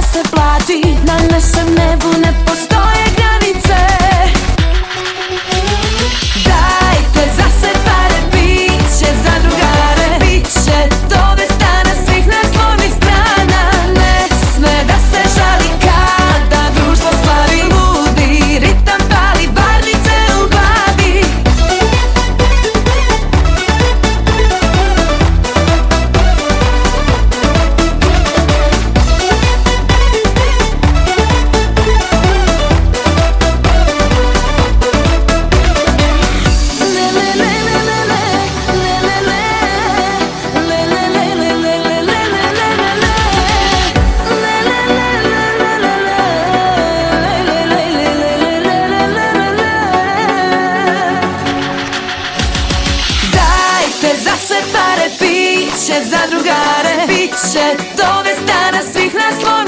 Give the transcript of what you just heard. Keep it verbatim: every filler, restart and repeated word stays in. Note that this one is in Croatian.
da se plati. Na našem nebu ne postoje granice. Dajte za sve pare, bit će za drugare. Biće to bez dana svih naslovnih strana. Ne sme da se žali kada društvo slavi. Ludi ritam pali, barnice u glavi. Za sve pare, bit će za drugare. Biće to bez dana svih nas.